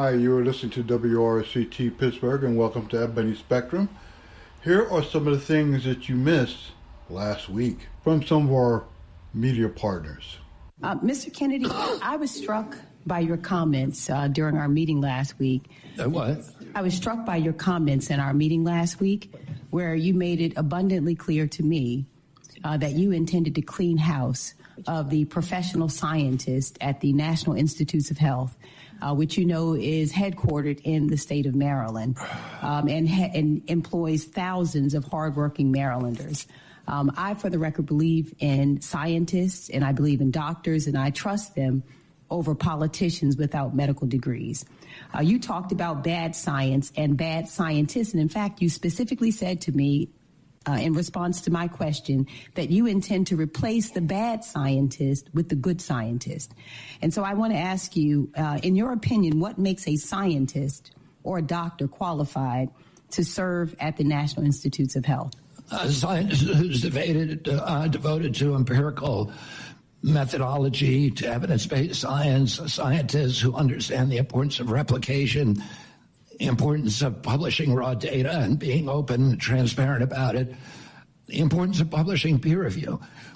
Hi, you are listening to WRCT Pittsburgh, and welcome to Ebony Spectrum. Here are some of the things that you missed last week from some of our media partners. Mr. Kennedy, I was struck by your comments during our meeting last week. What? I was struck by your comments in our meeting last week where you made it abundantly clear to me that you intended to clean house of the professional scientist at the National Institutes of Health, which you know is headquartered in the state of Maryland and employs thousands of hardworking Marylanders. I, for the record, believe in scientists and I believe in doctors, and I trust them over politicians without medical degrees. You talked about bad science and bad scientists, and in fact, you specifically said to me in response to my question that you intend to replace the bad scientist with the good scientist. And so I want to ask you, in your opinion, what makes a scientist or a doctor qualified to serve at the National Institutes of Health? A scientist who's devoted to empirical methodology, to evidence-based science, scientists who understand the importance of replication, the importance of publishing raw data and being open and transparent about it, the importance of publishing peer review.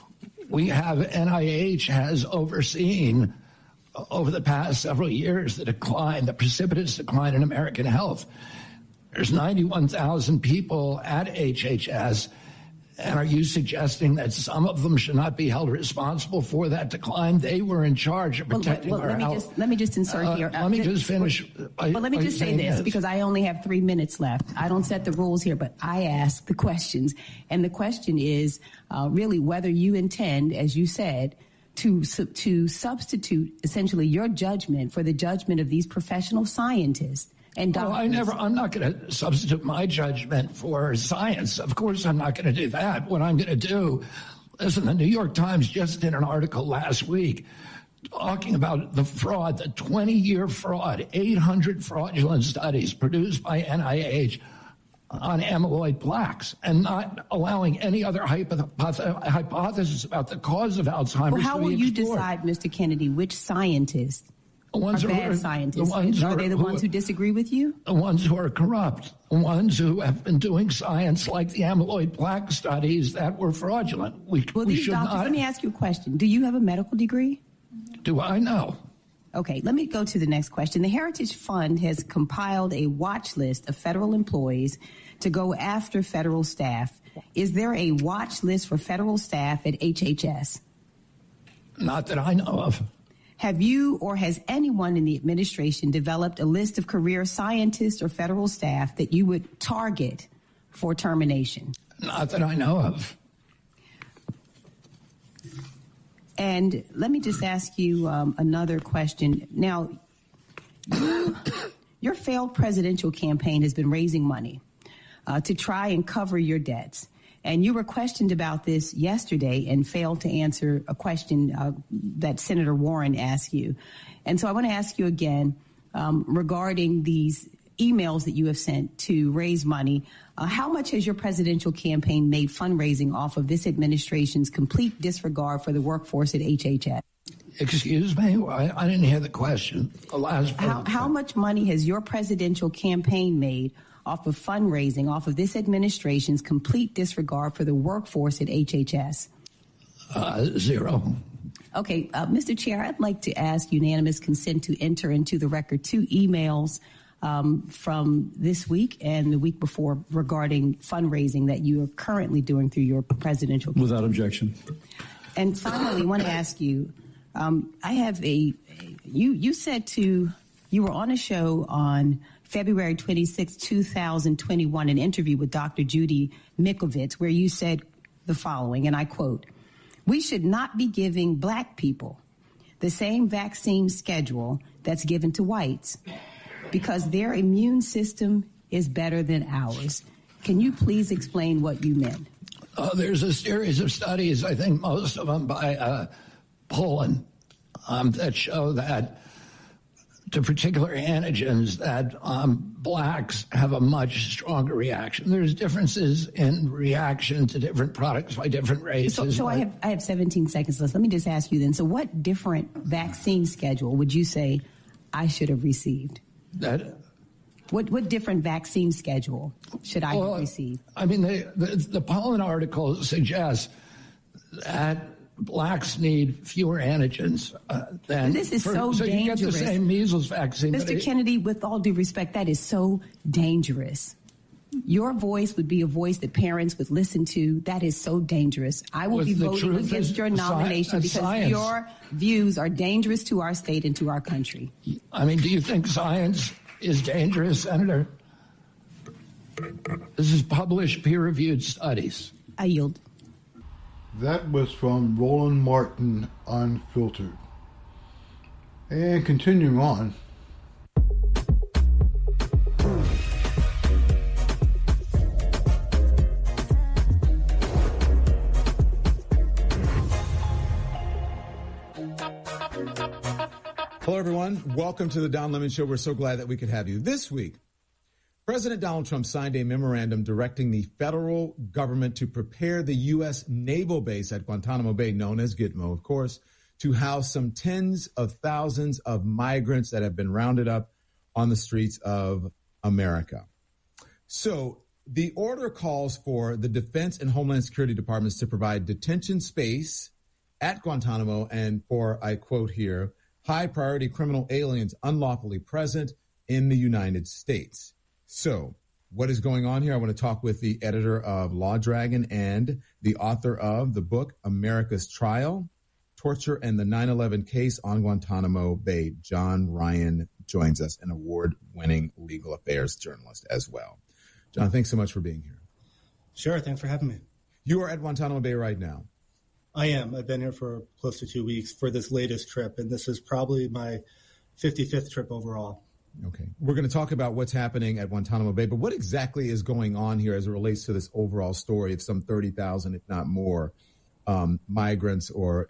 We have, NIH has overseen over the past several years the precipitous decline in American health. There's 91,000 people at HHS, and are you suggesting that some of them should not be held responsible for that decline? They were in charge of protecting our health. Let me just insert here. Let me just finish. Let me just say this, because I only have 3 minutes left. I don't set the rules here, but I ask the questions. And the question is really whether you intend, as you said, to substitute essentially your judgment for the judgment of these professional scientists. And I'm not going to substitute my judgment for science. Of course, I'm not going to do that. What I'm going to do, listen, the New York Times just did an article last week talking about the fraud, the 20-year fraud, 800 fraudulent studies produced by NIH on amyloid plaques, and not allowing any other hypothesis about the cause of Alzheimer's. Well, how will you explored. decide, Mr. Kennedy, which scientists are bad scientists? Are they the ones who disagree with you? The ones who are corrupt, the ones who have been doing science like the amyloid plaque studies that were fraudulent. Let me ask you a question. Do you have a medical degree? Do I know? Okay, let me go to the next question. The Heritage Fund has compiled a watch list of federal employees to go after federal staff. Is there a watch list for federal staff at HHS? Not that I know of. Have you or has anyone in the administration developed a list of career scientists or federal staff that you would target for termination? Not that I know of. And let me just ask you another question. Now, your failed presidential campaign has been raising money to try and cover your debts. And you were questioned about this yesterday and failed to answer a question that Senator Warren asked you. And so I want to ask you again regarding these emails that you have sent to raise money. How much has your presidential campaign made fundraising off of this administration's complete disregard for the workforce at HHS? Excuse me? I didn't hear the question. How much money has your presidential campaign made off of fundraising, off of this administration's complete disregard for the workforce at HHS? Zero. Okay, Mr. Chair, I'd like to ask unanimous consent to enter into the record 2 emails from this week and the week before regarding fundraising that you are currently doing through your presidential campaign. Without objection. And finally, I want to ask you, you said you were on a show on February 26, 2021, an interview with Dr. Judy Mikovits, where you said the following, and I quote, "We should not be giving black people the same vaccine schedule that's given to whites because their immune system is better than ours." Can you please explain what you meant? There's a series of studies, I think most of them by Poland, that show that to particular antigens that blacks have a much stronger reaction. There's differences in reaction to different products by different races. So I have 17 seconds left. Let me just ask you then. So what different vaccine schedule would you say I should have received? that. What different vaccine schedule should I receive? I mean, the Pollen article suggests that blacks need fewer antigens than. This is so dangerous. So you get the same measles vaccine. Mr. Kennedy, with all due respect, that is so dangerous. Your voice would be a voice that parents would listen to. That is so dangerous. I will be voting against your nomination because your views are dangerous to our state and to our country. I mean, do you think science is dangerous, Senator? This is published, peer-reviewed studies. I yield. That was from Roland Martin, Unfiltered. And continuing on. Hello, everyone. Welcome to the Don Lemon Show. We're so glad that we could have you. This week, President Donald Trump signed a memorandum directing the federal government to prepare the U.S. naval base at Guantanamo Bay, known as Gitmo, of course, to house some tens of thousands of migrants that have been rounded up on the streets of America. So the order calls for the Defense and Homeland Security Departments to provide detention space at Guantanamo and for, I quote here, high priority criminal aliens unlawfully present in the United States. So what is going on here? I want to talk with the editor of Law Dragon and the author of the book, America's Trial, Torture and the 9/11 Case on Guantanamo Bay. John Ryan joins us, an award-winning legal affairs journalist as well. John, thanks so much for being here. Sure. Thanks for having me. You are at Guantanamo Bay right now. I am. I've been here for close to 2 weeks for this latest trip, and this is probably my 55th trip overall. Okay. We're going to talk about what's happening at Guantanamo Bay, but what exactly is going on here as it relates to this overall story of some 30,000, if not more, migrants or,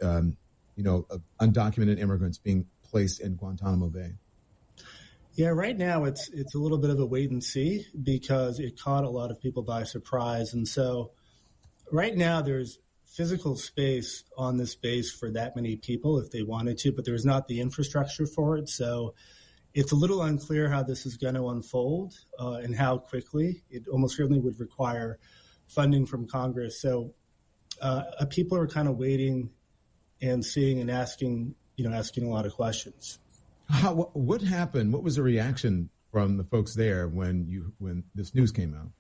undocumented immigrants being placed in Guantanamo Bay? Yeah, right now it's a little bit of a wait and see because it caught a lot of people by surprise. And so right now there's physical space on this base for that many people if they wanted to, but there's not the infrastructure for it. So it's a little unclear how this is going to unfold and how quickly. It almost certainly would require funding from Congress. So people are kind of waiting and seeing and asking a lot of questions. What happened? What was the reaction from the folks there when this news came out?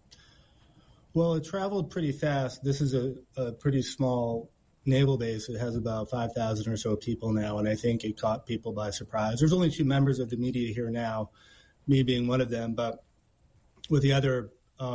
Well, it traveled pretty fast. This is a pretty small naval base. It has about 5,000 or so people now, and I think it caught people by surprise. There's only 2 members of the media here now, me being one of them, but with the other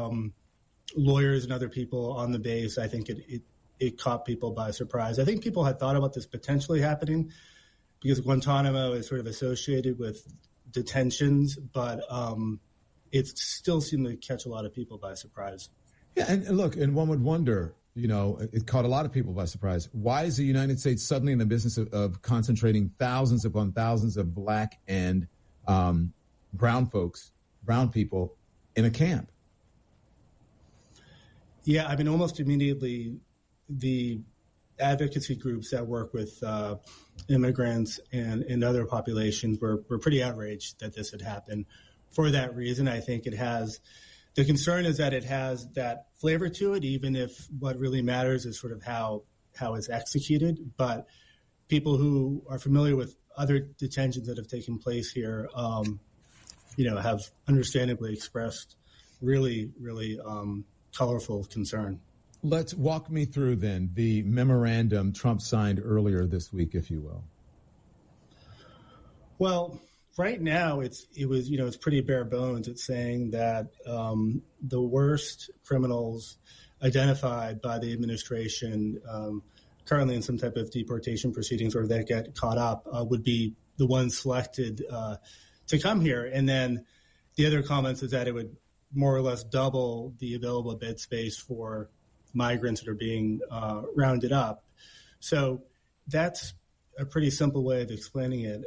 lawyers and other people on the base, I think it caught people by surprise. I think people had thought about this potentially happening because Guantanamo is sort of associated with detentions, but it still seemed to catch a lot of people by surprise. Yeah, and look, and one would wonder, it caught a lot of people by surprise. Why is the United States suddenly in the business of concentrating thousands upon thousands of black and brown people in a camp? Yeah, I mean, almost immediately the advocacy groups that work with immigrants and other populations were pretty outraged that this had happened. For that reason, I think the concern is that it has that flavor to it, even if what really matters is sort of how it's executed. But people who are familiar with other detentions that have taken place here, have understandably expressed really, really colorful concern. Let's walk me through then the memorandum Trump signed earlier this week, if you will. Well, right now it's pretty bare bones. It's saying that the worst criminals identified by the administration currently in some type of deportation proceedings or that get caught up would be the ones selected to come here. And then the other comments is that it would more or less double the available bed space for migrants that are being rounded up. So that's a pretty simple way of explaining it.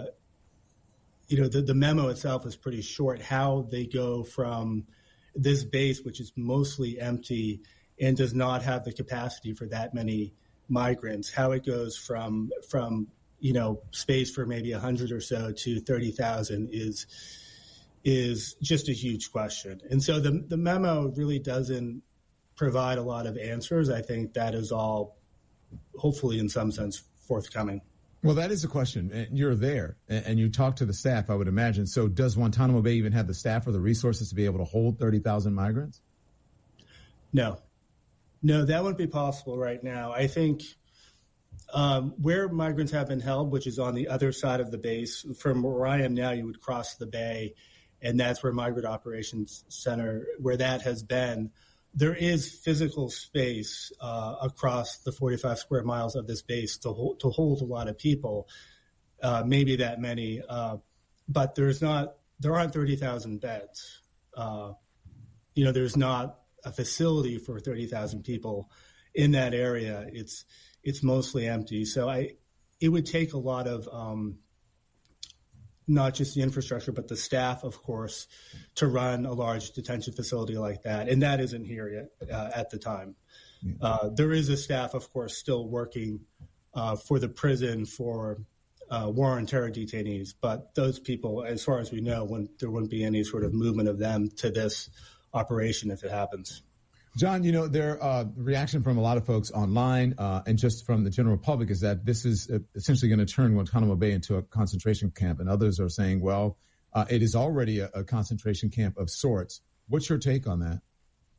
The memo itself is pretty short, how they go from this base, which is mostly empty and does not have the capacity for that many migrants, how it goes from space for maybe 100 or so to 30,000 is just a huge question. And so the memo really doesn't provide a lot of answers. I think that is all, hopefully, in some sense, forthcoming. Well, that is a question. You're there, and you talk to the staff, I would imagine. So does Guantanamo Bay even have the staff or the resources to be able to hold 30,000 migrants? No, that wouldn't be possible right now. I think where migrants have been held, which is on the other side of the base, from where I am now, you would cross the bay, and that's where Migrant Operations Center, where that has been. There is physical space across the 45 square miles of this base to hold a lot of people, maybe that many, but there aren't 30,000 beds. There's not a facility for 30,000 people in that area. It's mostly empty. So it would take a lot of not just the infrastructure, but the staff, of course, to run a large detention facility like that. And that isn't here yet at the time. There is a staff, of course, still working for the prison for war on terror detainees. But those people, as far as we know, there wouldn't be any sort of movement of them to this operation if it happens. John, their reaction from a lot of folks online and just from the general public is that this is essentially going to turn Guantanamo Bay into a concentration camp. And others are saying, well, it is already a concentration camp of sorts. What's your take on that?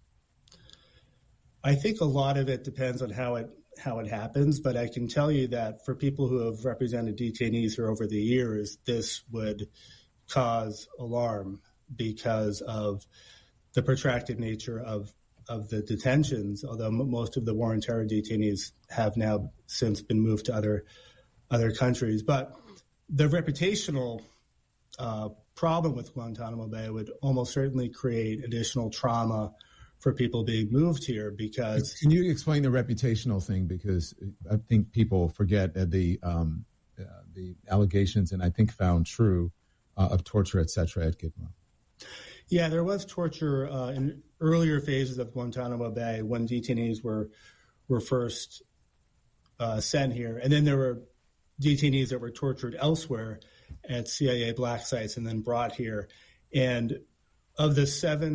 I think a lot of it depends on how it happens. But I can tell you that for people who have represented detainees here over the years, this would cause alarm because of the protracted nature of the detentions, although most of the war on terror detainees have now since been moved to other countries. But the reputational problem with Guantanamo Bay would almost certainly create additional trauma for people being moved here because... Can you explain the reputational thing? Because I think people forget the allegations, and I think found true, of torture, et cetera, at Gitmo. Yeah, there was torture in earlier phases of Guantanamo Bay when detainees were first sent here. And then there were detainees that were tortured elsewhere at CIA black sites and then brought here. And of the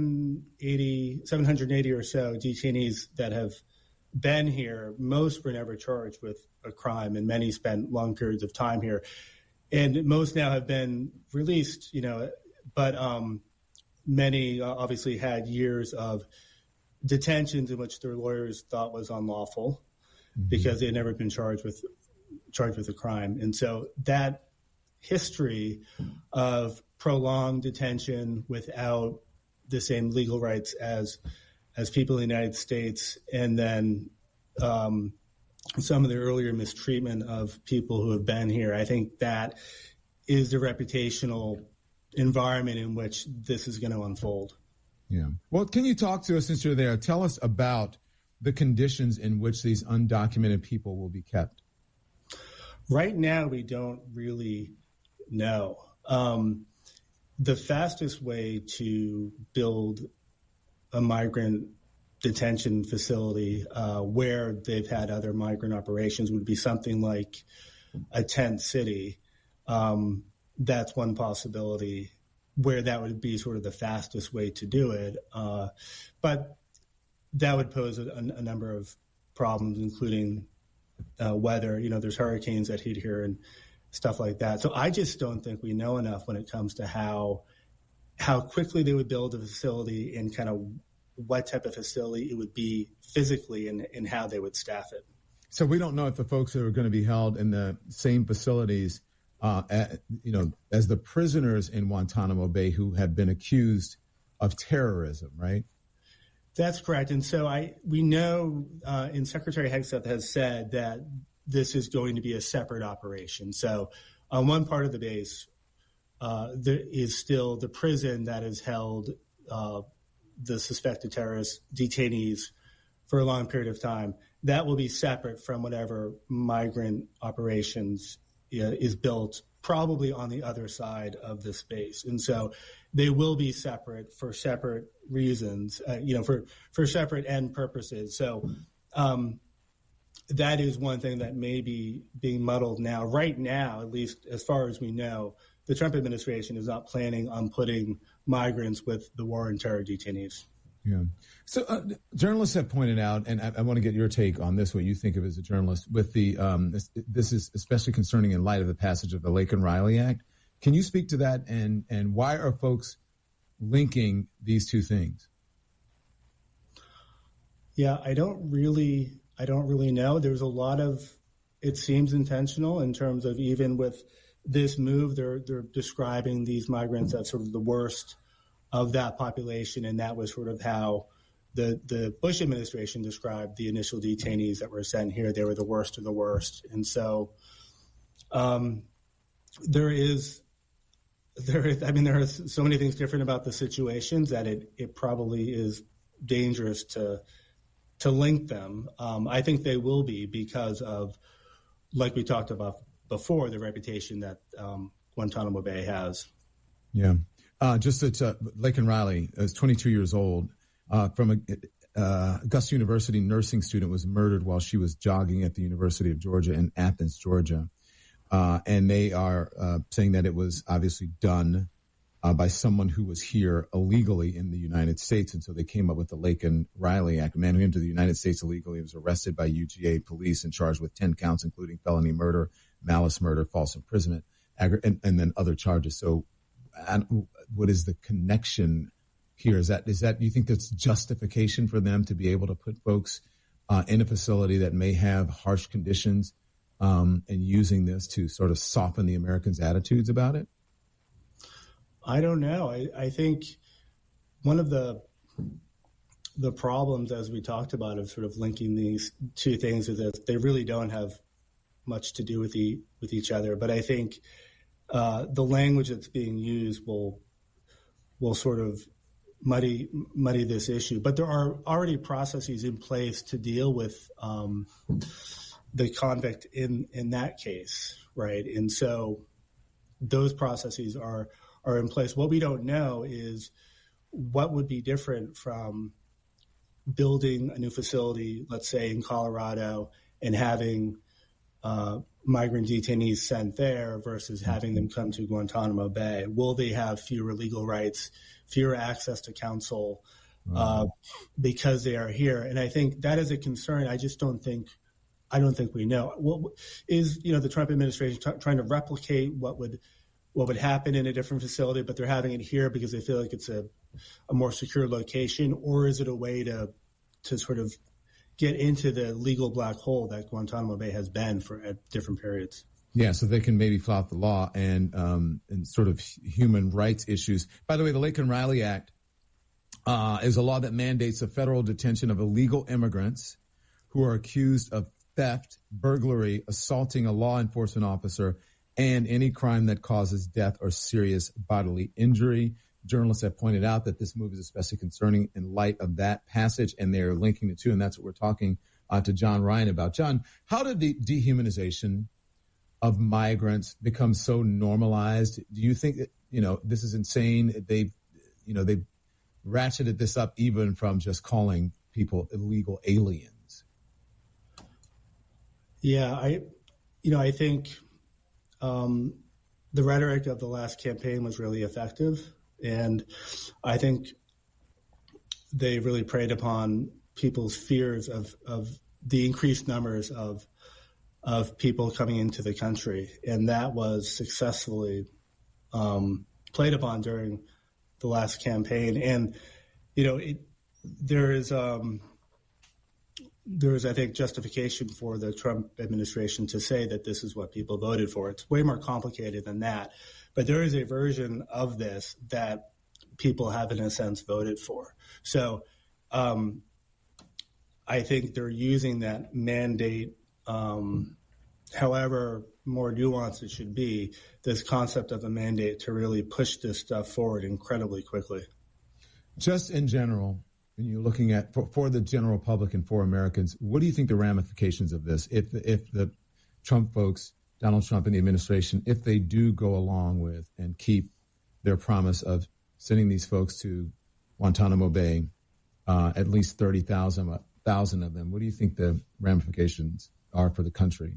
780 or so detainees that have been here, most were never charged with a crime, and many spent long periods of time here. And most now have been released, but many obviously had years of detentions in which their lawyers thought was unlawful because they had never been charged with a crime. And so that history of prolonged detention without the same legal rights as people in the United States, and then some of the earlier mistreatment of people who have been here, I think that is the reputational environment in which this is going to unfold. Yeah. Well, can you talk to us since you're there? Tell us about the conditions in which these undocumented people will be kept. Right now, we don't really know. The fastest way to build a migrant detention facility where they've had other migrant operations would be something like a tent city. That's one possibility where that would be sort of the fastest way to do it. But that would pose a number of problems, including weather. There's hurricanes that hit here and stuff like that. So I just don't think we know enough when it comes to how quickly they would build a facility and kind of what type of facility it would be physically and how they would staff it. So we don't know if the folks that are going to be held in the same facilities as the prisoners in Guantanamo Bay who have been accused of terrorism, right? That's correct. And so we know, and Secretary Hegseth has said that this is going to be a separate operation. So on one part of the base, there is still the prison that has held the suspected terrorist detainees for a long period of time. That will be separate from whatever migrant operations is built, probably on the other side of the space. And so they will be separate for separate reasons, for separate end purposes. So that is one thing that may be being muddled now. Right now, at least as far as we know, the Trump administration is not planning on putting migrants with the war and terror detainees. Yeah. So journalists have pointed out, and I want to get your take on this, what you think of as a journalist, with the this is especially concerning in light of the passage of the Laken-Riley Act. Can you speak to that, and why are folks linking these two things? Yeah, I don't really know. There's a lot of, it seems intentional in terms of, even with this move, they're describing these migrants as sort of the worst of that population, and that was sort of how the Bush administration described the initial detainees that were sent here. They were the worst of the worst. And so there are so many things different about the situations that it probably is dangerous to link them. I think they will be, because of, like we talked about before, the reputation that Guantanamo Bay has. Yeah. Just that Laken-Riley is 22 years old, from Augusta University nursing student, was murdered while she was jogging at the University of Georgia in Athens, Georgia. And they are saying that it was obviously done by someone who was here illegally in the United States. And so they came up with the Laken-Riley Act. A man who entered the United States illegally was arrested by UGA police and charged with 10 counts, including felony murder, malice murder, false imprisonment, and then other charges. So what is the connection here? Is that do you think that's justification for them to be able to put folks in a facility that may have harsh conditions, and using this to sort of soften the Americans' attitudes about it? I don't know. I think one of the problems, as we talked about, of sort of linking these two things, is that they really don't have much to do with each other. But I think the language that's being used will sort of muddy this issue. But there are already processes in place to deal with the convict in that case, right? And so those processes are in place. What we don't know is what would be different from building a new facility, let's say in Colorado, and having migrant detainees sent there versus having them come to Guantanamo Bay. Will they have fewer legal rights, fewer access to counsel because they are here? And I think that is a concern. I don't think we know. What is, the Trump administration trying to replicate what would happen in a different facility, but they're having it here because they feel like it's a more secure location? Or is it a way to sort of get into the legal black hole that Guantanamo Bay has been at different periods? Yeah, so they can maybe flout the law and sort of human rights issues. By the way, the Laken-Riley Act is a law that mandates the federal detention of illegal immigrants who are accused of theft, burglary, assaulting a law enforcement officer, and any crime that causes death or serious bodily injury. Journalists have pointed out that this move is especially concerning in light of that passage, and they're linking the two, and that's what we're talking to John Ryan about. John, how did the dehumanization of migrants become so normalized? Do you think that, this is insane? They've ratcheted this up even from just calling people illegal aliens. Yeah, I think the rhetoric of the last campaign was really effective. And I think they really preyed upon people's fears of the increased numbers of people coming into the country. And that was successfully played upon during the last campaign. And, there is, I think, justification for the Trump administration to say that this is what people voted for. It's way more complicated than that. But there is a version of this that people have, in a sense, voted for. So I think they're using that mandate, however more nuanced it should be, this concept of a mandate to really push this stuff forward incredibly quickly. Just in general, when you're looking at, for the general public and for Americans, what do you think the ramifications of this, if the Trump folks, Donald Trump and the administration, if they do go along with and keep their promise of sending these folks to Guantanamo Bay, at least 30,000 of them, what do you think the ramifications are for the country?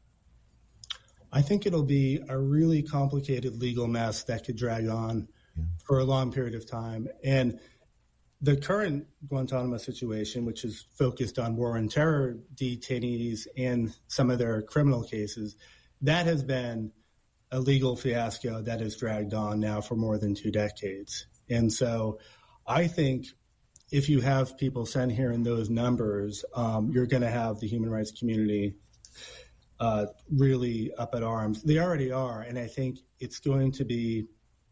I think it'll be a really complicated legal mess that could drag on for a long period of time. And the current Guantanamo situation, which is focused on war and terror detainees and some of their criminal cases, that has been a legal fiasco that has dragged on now for more than 2 decades. And so I think if you have people sent here in those numbers, you're going to have the human rights community really up at arms. They already are, and I think it's going to be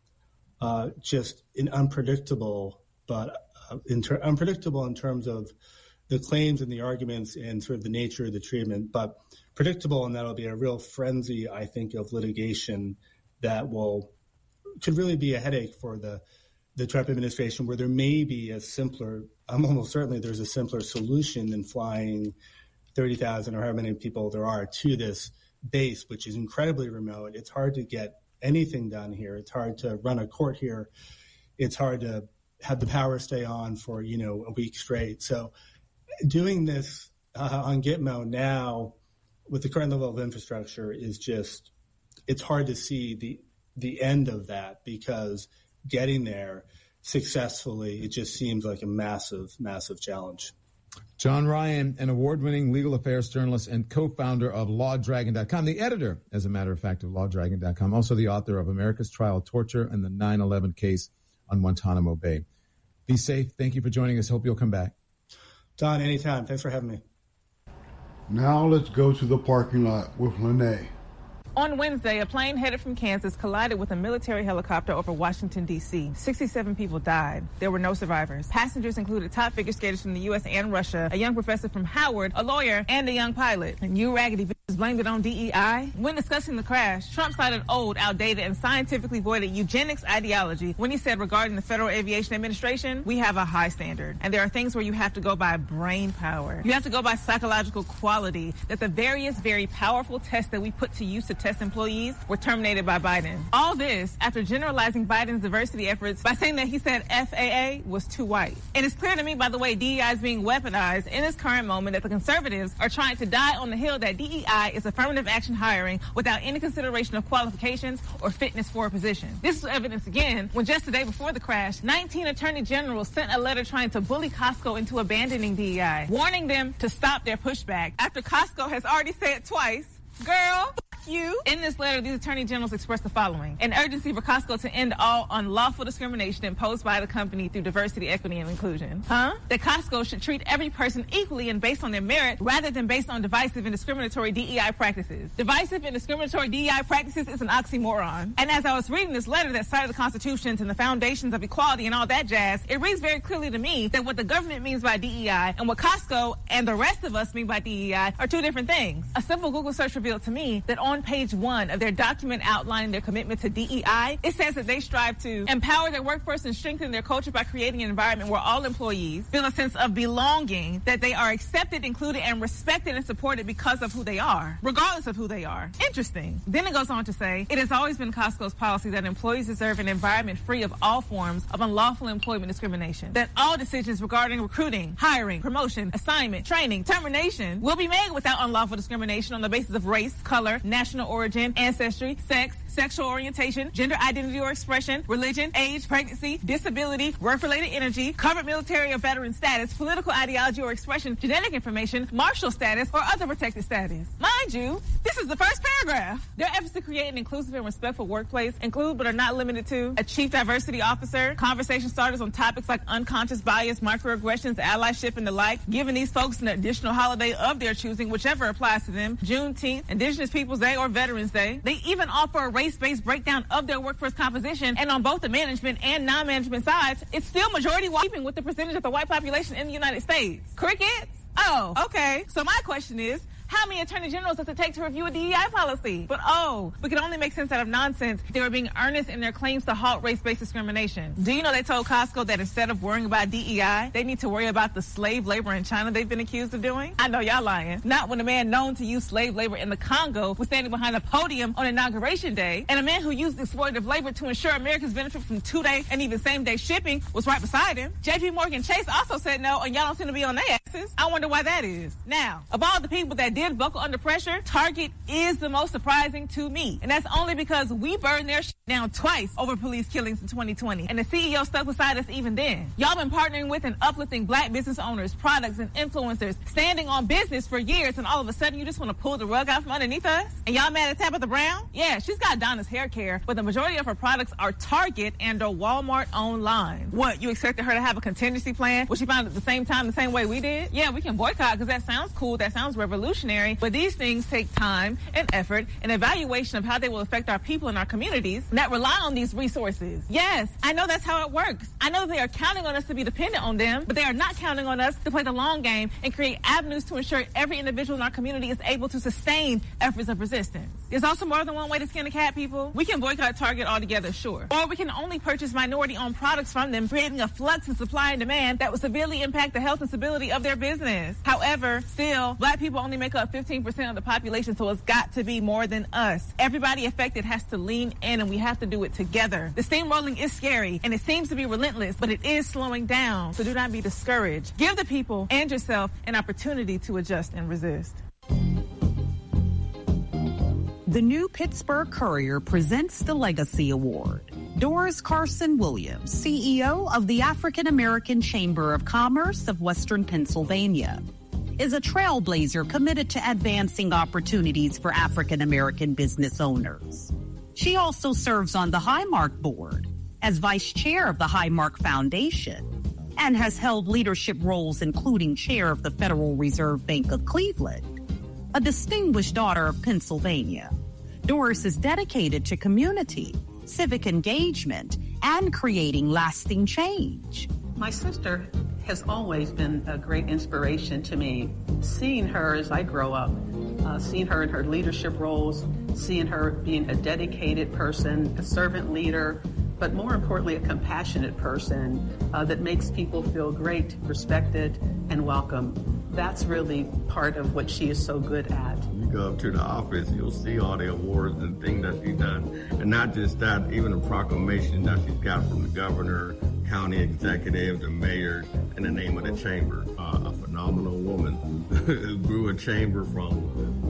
just an unpredictable, but unpredictable in terms of the claims and the arguments and sort of the nature of the treatment, but predictable, and that'll be a real frenzy, I think, of litigation that could really be a headache for the Trump administration, where there may be I'm almost certainly there's a simpler solution than flying 30,000 or however many people there are to this base, which is incredibly remote. It's hard to get anything done here. It's hard to run a court here. It's hard to have the power stay on for, a week straight. So doing this on Gitmo now with the current level of infrastructure is just, it's hard to see the end of that, because getting there successfully, it just seems like a massive, massive challenge. John Ryan, an award-winning legal affairs journalist and co-founder of LawDragon.com, the editor, as a matter of fact, of LawDragon.com, also the author of America's Trial of Torture and the 9/11 case on Guantanamo Bay. Be safe. Thank you for joining us. Hope you'll come back. Don, anytime. Thanks for having me. Now let's go to the parking lot with Lene. On Wednesday, a plane headed from Kansas collided with a military helicopter over Washington, D.C. 67 people died. There were no survivors. Passengers included top figure skaters from the U.S. and Russia, a young professor from Howard, a lawyer, and a young pilot. And you raggedy bitches blamed it on DEI? When discussing the crash, Trump cited old, outdated, and scientifically voided eugenics ideology when he said regarding the Federal Aviation Administration, we have a high standard. And there are things where you have to go by brain power. You have to go by psychological quality, that the various very powerful tests that we put to use to test employees were terminated by Biden. All this after generalizing Biden's diversity efforts by saying that he said FAA was too white. And it's clear to me, by the way, DEI is being weaponized in this current moment, that the conservatives are trying to die on the hill that DEI is affirmative action hiring without any consideration of qualifications or fitness for a position. This is evidence again when just the day before the crash, 19 attorney generals sent a letter trying to bully Costco into abandoning DEI, warning them to stop their pushback after Costco has already said twice, girl, you. In this letter, these attorney generals expressed the following: an urgency for Costco to end all unlawful discrimination imposed by the company through diversity, equity, and inclusion. That Costco should treat every person equally and based on their merit rather than based on divisive and discriminatory DEI practices. Divisive and discriminatory DEI practices is an oxymoron. And as I was reading this letter that cited the constitutions and the foundations of equality and all that jazz, it reads very clearly to me that what the government means by DEI and what Costco and the rest of us mean by DEI are two different things. A simple Google search revealed to me that on page 1 of their document outlining their commitment to DEI, it says that they strive to empower their workforce and strengthen their culture by creating an environment where all employees feel a sense of belonging, that they are accepted, included, and respected and supported because of who they are, regardless of who they are. Interesting. Then it goes on to say, it has always been Costco's policy that employees deserve an environment free of all forms of unlawful employment discrimination, that all decisions regarding recruiting, hiring, promotion, assignment, training, termination will be made without unlawful discrimination on the basis of race, color, national origin, ancestry, sex, sexual orientation, gender identity or expression, religion, age, pregnancy, disability, work-related energy, covered military or veteran status, political ideology or expression, genetic information, martial status, or other protected status. Mind you, this is the first paragraph. Their efforts to create an inclusive and respectful workplace include, but are not limited to, a chief diversity officer, conversation starters on topics like unconscious bias, microaggressions, allyship, and the like, giving these folks an additional holiday of their choosing, whichever applies to them, Juneteenth, Indigenous Peoples Day, or Veterans Day. They even offer a race-based breakdown of their workforce composition, and on both the management and non-management sides, it's still majority white, keeping with the percentage of the white population in the United States. Crickets? Oh, okay. So my question is, how many attorney generals does it take to review a DEI policy? But we can only make sense out of nonsense if they were being earnest in their claims to halt race-based discrimination. Do you know they told Costco that instead of worrying about DEI, they need to worry about the slave labor in China they've been accused of doing? I know y'all lying. Not when a man known to use slave labor in the Congo was standing behind a podium on Inauguration Day, and a man who used exploitative labor to ensure Americans benefit from 2-day and even same-day shipping was right beside him. JP Morgan Chase also said no, and y'all don't seem to be on their asses. I wonder why that is. Now, of all the people that did buckle under pressure, Target is the most surprising to me. And that's only because we burned their shit down twice over police killings in 2020. And the CEO stuck beside us even then. Y'all been partnering with and uplifting black business owners, products, and influencers, standing on business for years, and all of a sudden you just want to pull the rug out from underneath us? And y'all mad at Tabitha Brown? Yeah, she's got Donna's hair care, but the majority of her products are Target and or Walmart online. What, you expected her to have a contingency plan? Was she found at the same time the same way we did? Yeah, we can boycott because that sounds cool, that sounds revolutionary, but these things take time and effort and evaluation of how they will affect our people and our communities that rely on these resources. Yes, I know that's how it works. I know that they are counting on us to be dependent on them, but they are not counting on us to play the long game and create avenues to ensure every individual in our community is able to sustain efforts of resistance. There's also more than one way to skin a cat, people. We can boycott Target altogether, sure. Or we can only purchase minority-owned products from them, creating a flux in supply and demand that will severely impact the health and stability of their business. However, still, black people only make up 15% of the population, so it's got to be more than us. Everybody affected has to lean in, and we have to do it together. The steamrolling is scary, and it seems to be relentless, but it is slowing down, so do not be discouraged. Give the people and yourself an opportunity to adjust and resist. The New Pittsburgh Courier presents the Legacy Award. Doris Carson Williams, CEO of the African American Chamber of Commerce of Western Pennsylvania, is a trailblazer committed to advancing opportunities for African American business owners. She also serves on the Highmark Board as vice chair of the Highmark Foundation and has held leadership roles including chair of the Federal Reserve Bank of Cleveland. A distinguished daughter of Pennsylvania, Doris is dedicated to community, civic engagement, and creating lasting change. My sister has always been a great inspiration to me. Seeing her as I grow up, seeing her in her leadership roles, seeing her being a dedicated person, a servant leader, but more importantly, a compassionate person that makes people feel great, respected, and welcome. That's really part of what she is so good at. You go up to the office, you'll see all the awards and things that she's done. And not just that, even a proclamation that she's got from the governor, county executive, the mayor, in the name of the chamber. A phenomenal woman who grew a chamber from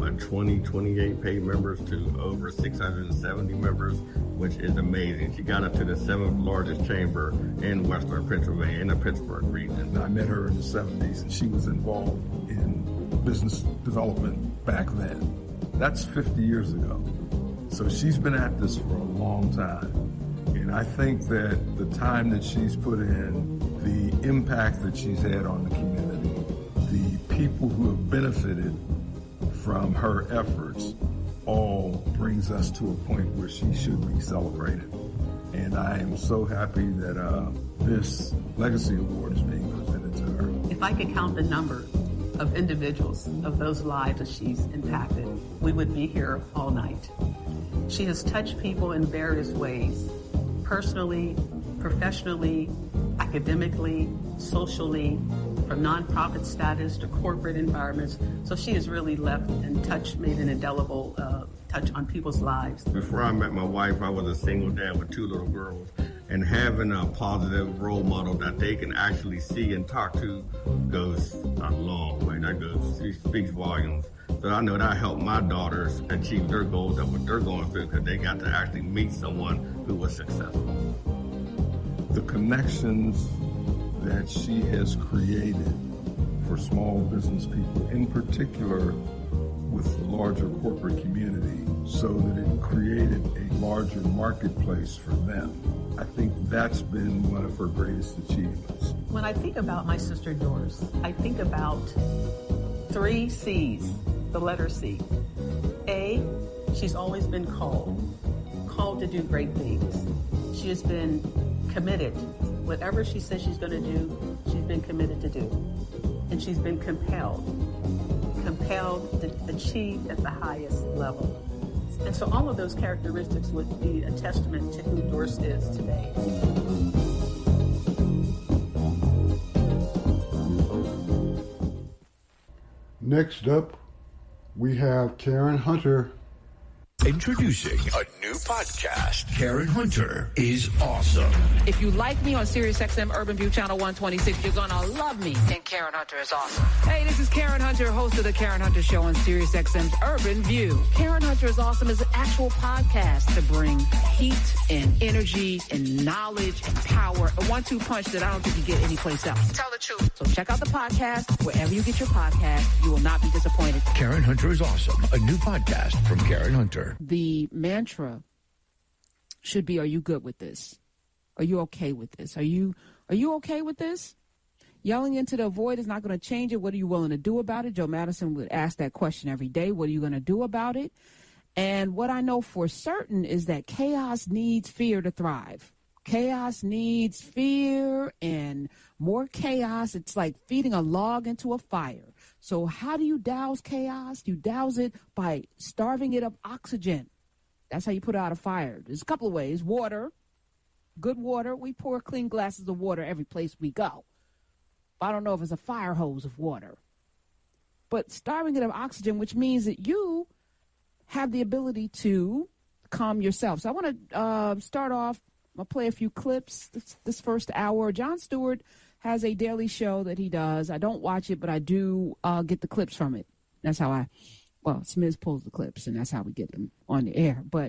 28 paid members to over 670 members, which is amazing. She got up to the 7th largest chamber in Western Pennsylvania, in the Pittsburgh region. I met her in the 70s, and she was involved in business development back then. That's 50 years ago. So she's been at this for a long time. And I think that the time that she's put in, the impact that she's had on the community, the people who have benefited from her efforts, all brings us to a point where she should be celebrated. And I am so happy that this Legacy Award is being presented to her. If I could count the number of individuals, of those lives that she's impacted, we would be here all night. She has touched people in various ways, personally, professionally, academically, socially, from nonprofit status to corporate environments. So she has really left and made an indelible touch on people's lives. Before I met my wife, I was a single dad with 2 little girls. And having a positive role model that they can actually see and talk to goes a long way. It speaks volumes. So I know that helped my daughters achieve their goals and what they're going through because they got to actually meet someone who was successful. The connections that she has created for small business people, in particular with the larger corporate community, so that it created a larger marketplace for them. I think that's been one of her greatest achievements. When I think about my sister Doris, I think about 3 C's, the letter C. A, she's always been called to do great things. She has been committed. Whatever she says she's going to do, she's been committed to do. And she's been compelled to achieve at the highest level. And so all of those characteristics would be a testament to who Doris is today. Next up, we have Karen Hunter. Introducing a new podcast. Karen Hunter is awesome. If you like me on SiriusXM Urban View Channel 126, you're going to love me. And Karen Hunter is awesome. Hey, this is Karen Hunter, host of The Karen Hunter Show on SiriusXM's Urban View. Karen Hunter is Awesome is an actual podcast to bring heat and energy and knowledge and power. A 1-2 punch that I don't think you get anyplace else. Tell the truth. So check out the podcast wherever you get your podcast. You will not be disappointed. Karen Hunter is Awesome, a new podcast from Karen Hunter. The mantra should be, are you good with this? Are you okay with this? Are you okay with this? Yelling into the void is not going to change it. What are you willing to do about it? Joe Madison would ask that question every day. What are you going to do about it? And what I know for certain is that chaos needs fear to thrive. Chaos needs fear and more chaos. It's like feeding a log into a fire. So how do you douse chaos? You douse it by starving it of oxygen. That's how you put out a fire. There's a couple of ways. Water, good water. We pour clean glasses of water every place we go. I don't know if it's a fire hose of water. But starving it of oxygen, which means that you have the ability to calm yourself. So I want to start off. I'll play a few clips this first hour. Jon Stewart has a daily show that he does. I don't watch it, but I do get the clips from it. That's how Smiz pulls the clips, and that's how we get them on the air. But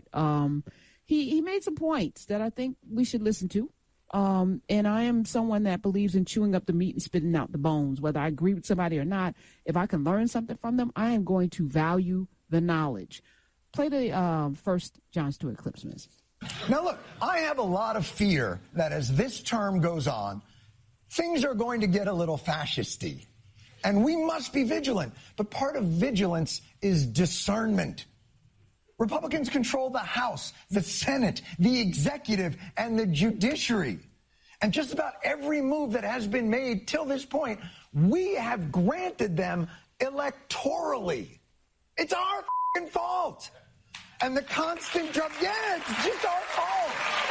he made some points that I think we should listen to. And I am someone that believes in chewing up the meat and spitting out the bones. Whether I agree with somebody or not, if I can learn something from them, I am going to value the knowledge. Play the first Jon Stewart clip, Smiz. Now, look, I have a lot of fear that as this term goes on, things are going to get a little fascisty. And we must be vigilant. But part of vigilance is discernment. Republicans control the House, the Senate, the executive, and the judiciary. And just about every move that has been made till this point, we have granted them electorally. It's our f***ing fault. And the constant drum, yeah, it's just our fault.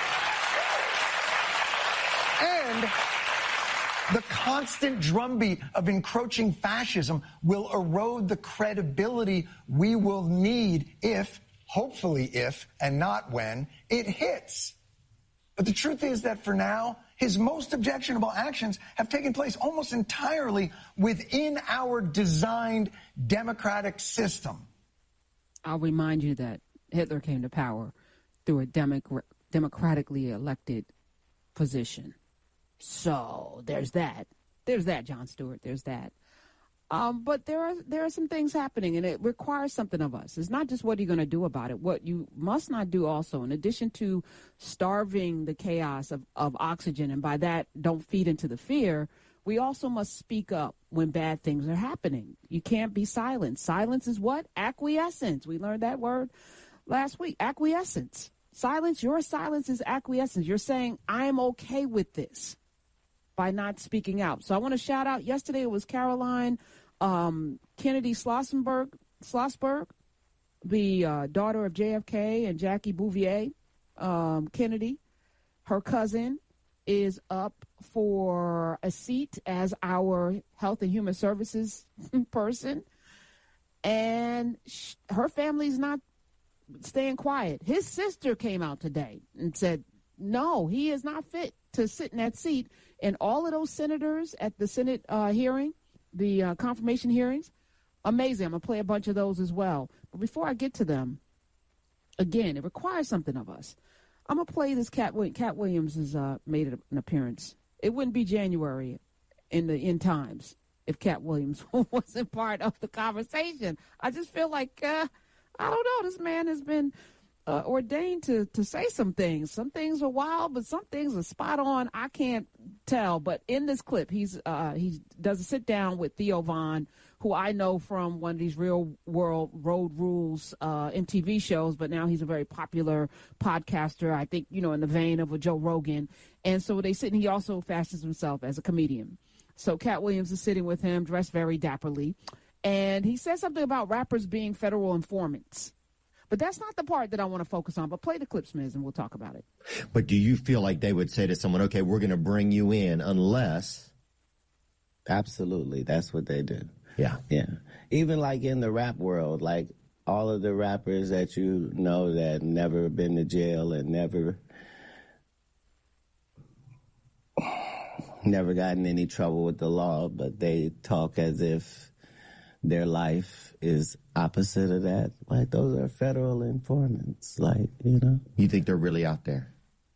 And the constant drumbeat of encroaching fascism will erode the credibility we will need if, hopefully if, and not when, it hits. But the truth is that for now, his most objectionable actions have taken place almost entirely within our designed democratic system. I'll remind you that Hitler came to power through a democratically elected position. So there's that. There's that, Jon Stewart. There's that. But there are some things happening, and it requires something of us. It's not just what you're going to do about it. What you must not do also, in addition to starving the chaos of oxygen, and by that, don't feed into the fear, we also must speak up when bad things are happening. You can't be silent. Silence is what? Acquiescence. We learned that word last week. Acquiescence. Silence, your silence is acquiescence. You're saying, I am okay with this by not speaking out. So I want to shout out, yesterday it was Caroline Kennedy Schlossberg, the daughter of JFK and Jackie Bouvier Kennedy. Her cousin is up for a seat as our Health and Human Services person. And her family's not staying quiet. His sister came out today and said, no, he is not fit to sit in that seat. And all of those senators at the Senate hearing, the confirmation hearings, amazing. I'm going to play a bunch of those as well. But before I get to them, again, it requires something of us. I'm going to play this. Cat Williams has made an appearance. It wouldn't be January in the end times if Cat Williams wasn't part of the conversation. I just feel like, I don't know, this man has been ordained to say some things. Some things are wild, but some things are spot on. I can't tell. But in this clip, he does a sit down with Theo Von, who I know from one of these Real World Road Rules MTV shows, but now he's a very popular podcaster, I think, in the vein of a Joe Rogan. And so they sit, and he also fashions himself as a comedian. So Cat Williams is sitting with him, dressed very dapperly. And he says something about rappers being federal informants. But that's not the part that I want to focus on. But play the clip, Smiz, and we'll talk about it. But do you feel like they would say to someone, okay, we're going to bring you in unless... Absolutely. That's what they do. Yeah. Yeah. Even like in the rap world, like all of the rappers that you know that never been to jail and never gotten any trouble with the law, but they talk as if their life is opposite of that. Like, those are federal informants, like, you know. You think they're really out there?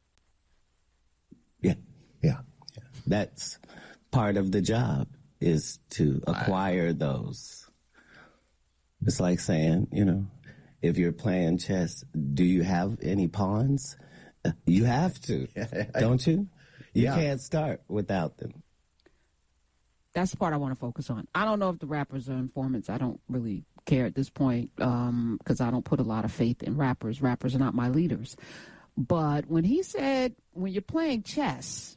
Yeah. Yeah. That's part of the job, is to acquire those. It's like saying, you know, if you're playing chess, do you have any pawns? You have to, don't you? You can't start without them. That's the part I want to focus on. I don't know if the rappers are informants. I don't really care at this point because I don't put a lot of faith in rappers. Rappers are not my leaders. But when he said, when you're playing chess,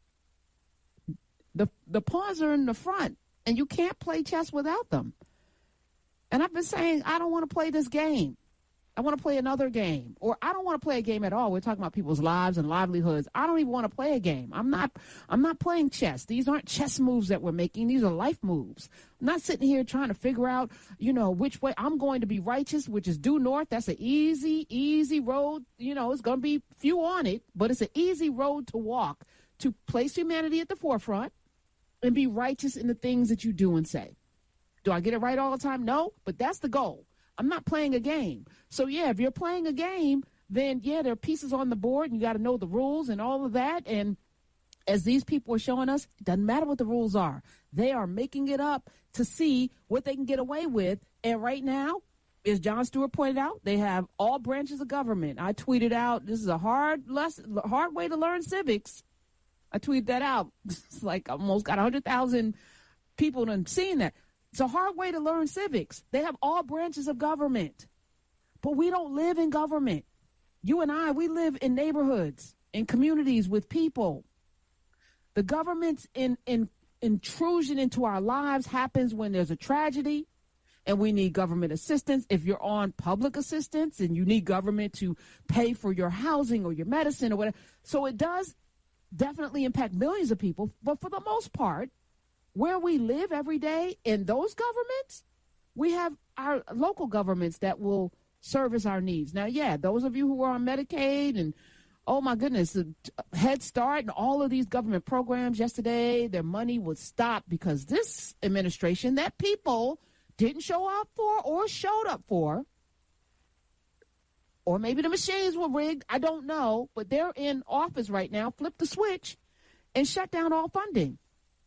the pawns are in the front, and you can't play chess without them. And I've been saying, I don't want to play this game. I want to play another game. Or I don't want to play a game at all. We're talking about people's lives and livelihoods. I don't even want to play a game. I'm not playing chess. These aren't chess moves that we're making. These are life moves. I'm not sitting here trying to figure out, you know, which way I'm going to be righteous, which is due north. That's an easy road. You know, it's going to be few on it, but it's an easy road to walk to place humanity at the forefront and be righteous in the things that you do and say. Do I get it right all the time? No, but that's the goal. I'm not playing a game. So, yeah, if you're playing a game, then, yeah, there are pieces on the board, and you got to know the rules and all of that. And as these people are showing us, it doesn't matter what the rules are. They are making it up to see what they can get away with. And right now, as Jon Stewart pointed out, they have all branches of government. I tweeted out, this is a hard way to learn civics. I tweeted that out. It's like almost got 100,000 people done seen that. It's a hard way to learn civics. They have all branches of government, but we don't live in government. You and I, we live in neighborhoods, in communities with people. The government's intrusion into our lives happens when there's a tragedy and we need government assistance. If you're on public assistance and you need government to pay for your housing or your medicine or whatever. So it does definitely impact millions of people, but for the most part, where we live every day in those governments, we have our local governments that will service our needs. Now, yeah, those of you who are on Medicaid and, oh, my goodness, Head Start and all of these government programs yesterday, their money was stopped because this administration that people didn't show up for or showed up for, or maybe the machines were rigged, I don't know, but they're in office right now, flip the switch and shut down all funding.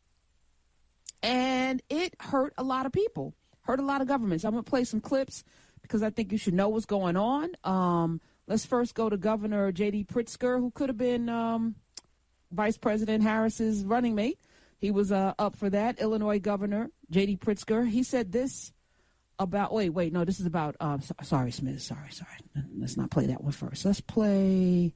And it hurt a lot of people, hurt a lot of governments. I'm going to play some clips because I think you should know what's going on. Let's first go to Governor J.D. Pritzker, who could have been Vice President Harris's running mate. He was up for that. Illinois Governor J.D. Pritzker. He said this about, this is about, sorry, Smith, sorry. Let's not play that one first. Let's play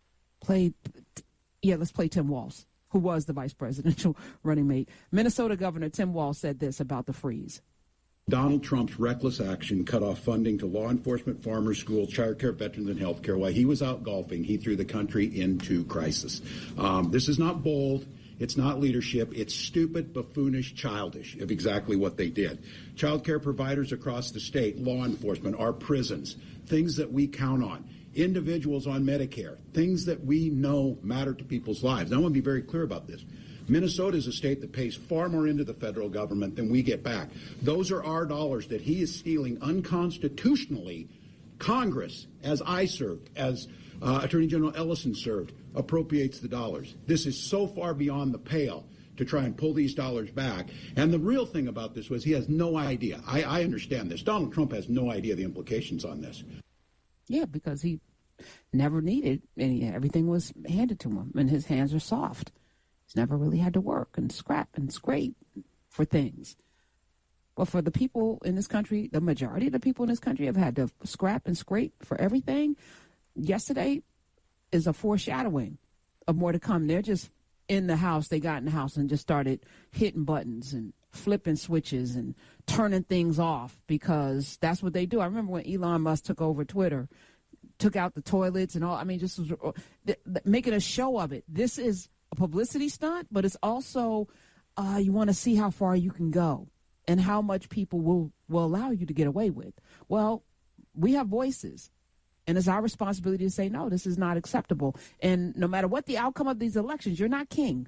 Tim Walz, who was the vice presidential running mate. Minnesota Governor Tim Walz said this about the freeze. Donald Trump's reckless action cut off funding to law enforcement, farmers, schools, child care, veterans, and health care. While he was out golfing, he threw the country into crisis. This is not bold. It's not leadership. It's stupid, buffoonish, childish of exactly what they did. Child care providers across the state, law enforcement, our prisons, things that we count on. Individuals on Medicare, things that we know matter to people's lives. Now, I want to be very clear about this. Minnesota is a state that pays far more into the federal government than we get back. Those are our dollars that he is stealing unconstitutionally. Congress, as I served, as Attorney General Ellison served, appropriates the dollars. This is so far beyond the pale to try and pull these dollars back. And the real thing about this was he has no idea. I understand this. Donald Trump has no idea the implications on this. Yeah, because he never needed any. Everything was handed to him, and his hands are soft. He's never really had to work and scrap and scrape for things. But for the people in this country, the majority of the people in this country have had to scrap and scrape for everything. Yesterday is a foreshadowing of more to come. They're just in the house. They got in the house and just started hitting buttons and flipping switches and turning things off because that's what they do. I remember when Elon Musk took over Twitter, took out the toilets and all. I mean, just was making a show of it. This is a publicity stunt, but it's also you want to see how far you can go and how much people will allow you to get away with. Well, we have voices. And it's our responsibility to say, no, this is not acceptable. And no matter what the outcome of these elections, you're not king.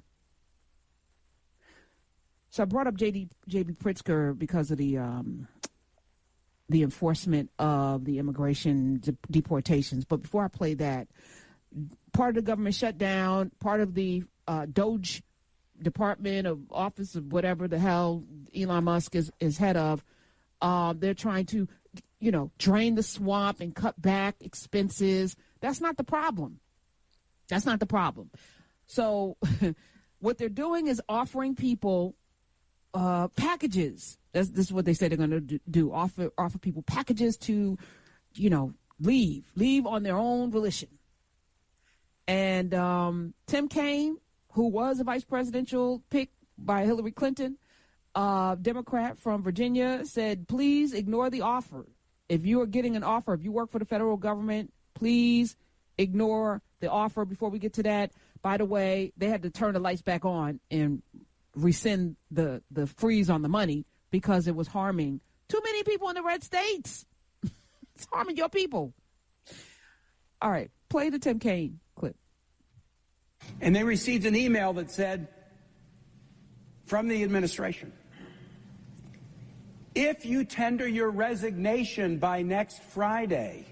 So I brought up J.B. Pritzker because of the enforcement of the immigration deportations. But before I play that, part of the government shutdown, part of the DOGE Department of Office of whatever the hell Elon Musk is head of, they're trying to, drain the swamp and cut back expenses. That's not the problem. That's not the problem. So what they're doing is offering people packages. This is what they say they're going to do. Offer people packages to, leave on their own volition. And Tim Kaine, who was a vice presidential pick by Hillary Clinton, Democrat from Virginia, said, please ignore the offer. If you are getting an offer, if you work for the federal government, please ignore the offer. Before we get to that, by the way, they had to turn the lights back on and rescind the freeze on the money because it was harming too many people in the red states. It's harming your people. All right, play the Tim Kaine clip. And they received an email that said, from the administration, if you tender your resignation by next Friday,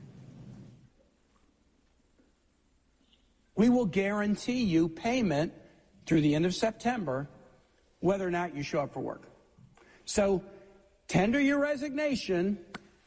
we will guarantee you payment through the end of September, whether or not you show up for work. So tender your resignation,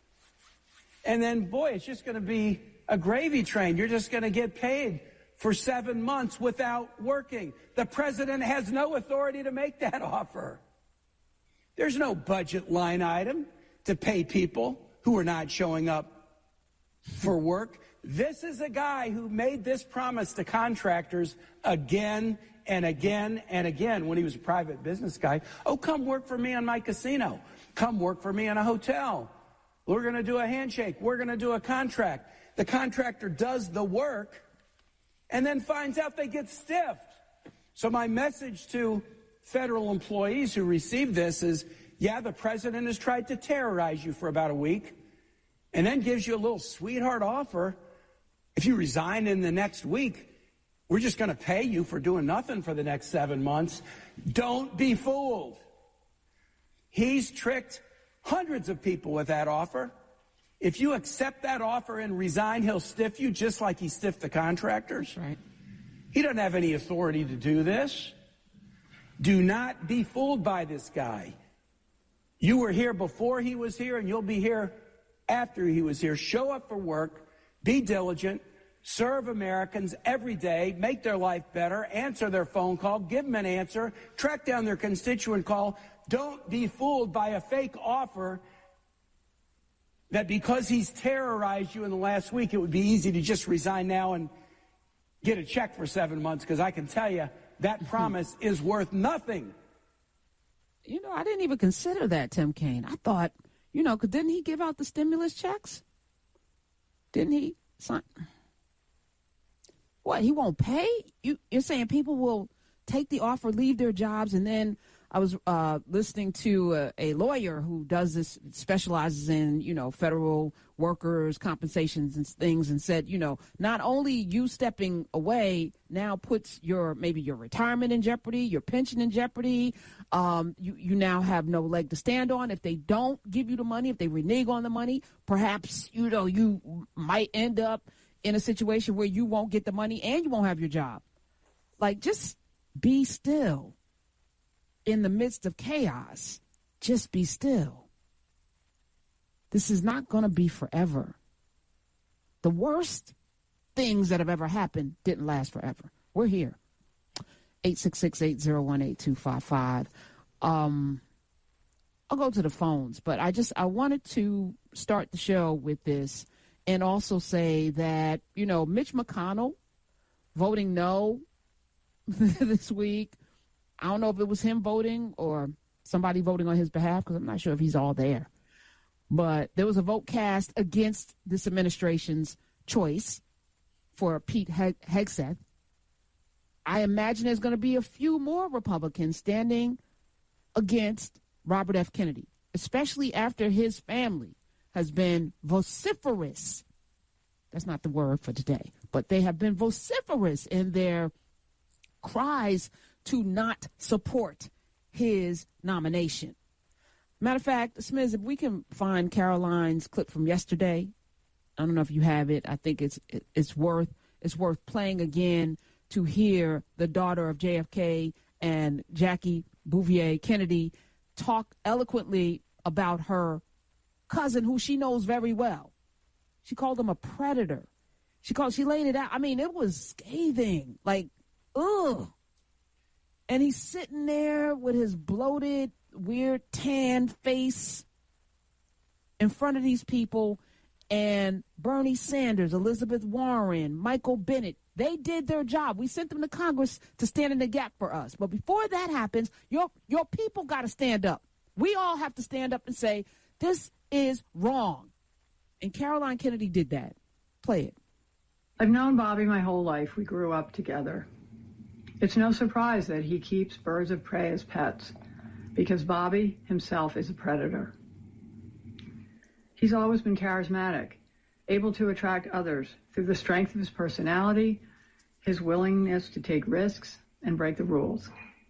and then, boy, it's just going to be a gravy train. You're just going to get paid for 7 months without working. The president has no authority to make that offer. There's no budget line item to pay people who are not showing up for work. This is a guy who made this promise to contractors again and again and again when he was a private business guy. Oh, come work for me on my casino. Come work for me in a hotel. We're going to do a handshake. We're going to do a contract. The contractor does the work and then finds out they get stiffed. So my message to federal employees who receive this is, yeah, the president has tried to terrorize you for about a week and then gives you a little sweetheart offer. If you resign in the next week, we're just going to pay you for doing nothing for the next 7 months. Don't be fooled. He's tricked hundreds of people with that offer. If you accept that offer and resign, he'll stiff you just like he stiffed the contractors. Right. He doesn't have any authority to do this. Do not be fooled by this guy. You were here before he was here, and you'll be here after he was here. Show up for work, be diligent, serve Americans every day, make their life better, answer their phone call, give them an answer, track down their constituent call. Don't be fooled by a fake offer that because he's terrorized you in the last week, it would be easy to just resign now and get a check for 7 months, because I can tell you that promise is worth nothing. I didn't even consider that, Tim Kaine. I thought, because didn't he give out the stimulus checks? Didn't he? What, he won't pay? You're saying people will take the offer, leave their jobs, and then I was listening to a lawyer who does this, specializes in, federal workers' compensations and things, and said, not only you stepping away now puts maybe your retirement in jeopardy, your pension in jeopardy. You now have no leg to stand on. If they don't give you the money, if they renege on the money, perhaps, you might end up in a situation where you won't get the money and you won't have your job. Like, just be still. In the midst of chaos, just be still. This is not going to be forever. The worst things that have ever happened didn't last forever. We're here. 866-801-8255. I'll go to the phones, but I wanted to start the show with this and also say that, Mitch McConnell voting no this week. I don't know if it was him voting or somebody voting on his behalf, because I'm not sure if he's all there. But there was a vote cast against this administration's choice for Pete Hegseth. I imagine there's going to be a few more Republicans standing against Robert F. Kennedy, especially after his family has been vociferous. That's not the word for today, but they have been vociferous in their cries to not support his nomination. Matter of fact, Smiz, if we can find Caroline's clip from yesterday, I don't know if you have it. I think it's worth playing again to hear the daughter of JFK and Jackie Bouvier Kennedy talk eloquently about her cousin, who she knows very well. She called him a predator. She laid it out. I mean, it was scathing, like, ugh. And he's sitting there with his bloated, weird, tan face in front of these people. And Bernie Sanders, Elizabeth Warren, Michael Bennet, they did their job. We sent them to Congress to stand in the gap for us. But before that happens, your people got to stand up. We all have to stand up and say, this is wrong. And Caroline Kennedy did that. Play it. I've known Bobby my whole life. We grew up together. It's no surprise that he keeps birds of prey as pets, because Bobby himself is a predator. He's always been charismatic, able to attract others through the strength of his personality, his willingness to take risks and break the rules.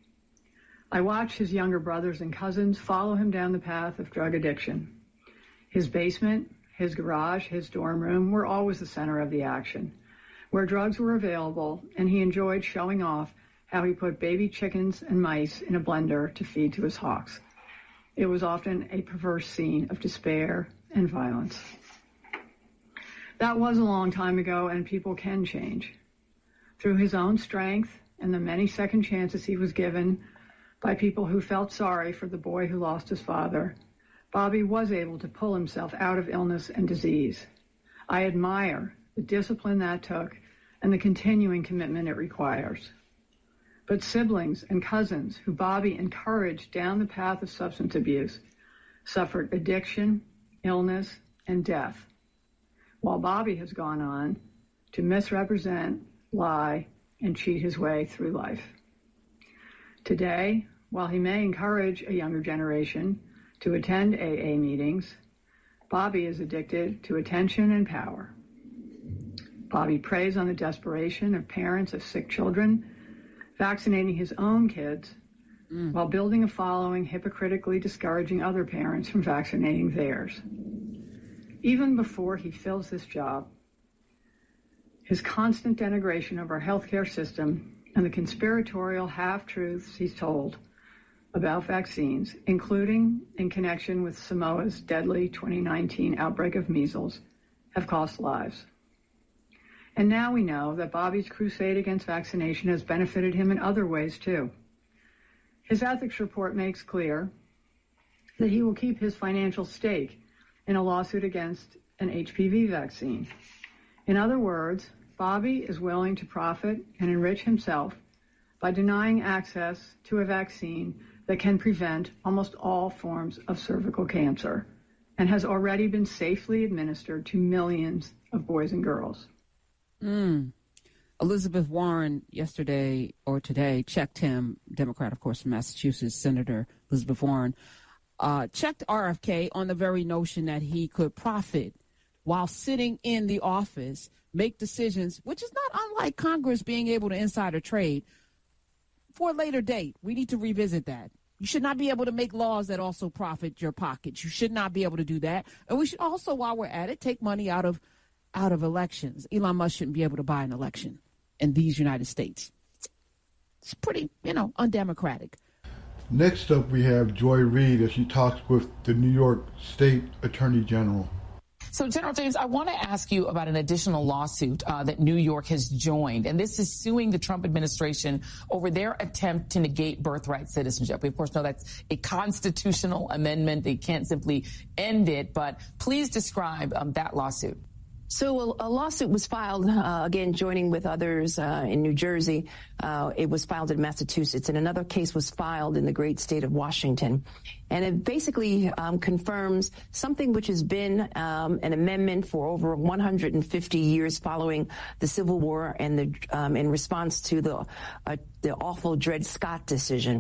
I watched his younger brothers and cousins follow him down the path of drug addiction. His basement, his garage, his dorm room were always the center of the action, where drugs were available, and he enjoyed showing off how he put baby chickens and mice in a blender to feed to his hawks. It was often a perverse scene of despair and violence. That was a long time ago, and people can change. Through his own strength and the many second chances he was given by people who felt sorry for the boy who lost his father, Bobby was able to pull himself out of illness and disease. I admire the discipline that took and the continuing commitment it requires. But siblings and cousins who Bobby encouraged down the path of substance abuse suffered addiction, illness, and death, while Bobby has gone on to misrepresent, lie, and cheat his way through life. Today, while he may encourage a younger generation to attend AA meetings, Bobby is addicted to attention and power. Bobby preys on the desperation of parents of sick children, vaccinating his own kids while building a following hypocritically discouraging other parents from vaccinating theirs. Even before he fills this job, his constant denigration of our healthcare system and the conspiratorial half-truths he's told about vaccines, including in connection with Samoa's deadly 2019 outbreak of measles, have cost lives. And now we know that Bobby's crusade against vaccination has benefited him in other ways, too. His ethics report makes clear that he will keep his financial stake in a lawsuit against an HPV vaccine. In other words, Bobby is willing to profit and enrich himself by denying access to a vaccine that can prevent almost all forms of cervical cancer and has already been safely administered to millions of boys and girls. Elizabeth Warren yesterday or today checked him, Democrat, of course, from Massachusetts, Senator Elizabeth Warren, checked RFK on the very notion that he could profit while sitting in the office, make decisions, which is not unlike Congress being able to insider trade for a later date. We need to revisit that. You should not be able to make laws that also profit your pockets. You should not be able to do that. And we should also, while we're at it, take money out of elections. Elon Musk shouldn't be able to buy an election in these United States. It's pretty, undemocratic. Next up, we have Joy Reid as she talks with the New York State Attorney General. So, General James, I want to ask you about an additional lawsuit that New York has joined, and this is suing the Trump administration over their attempt to negate birthright citizenship. We, of course, know that's a constitutional amendment. They can't simply end it, but please describe that lawsuit. So a lawsuit was filed, again, joining with others in New Jersey. It was filed in Massachusetts, and another case was filed in the great state of Washington. And it basically confirms something which has been an amendment for over 150 years following the Civil War and in response to the awful Dred Scott decision.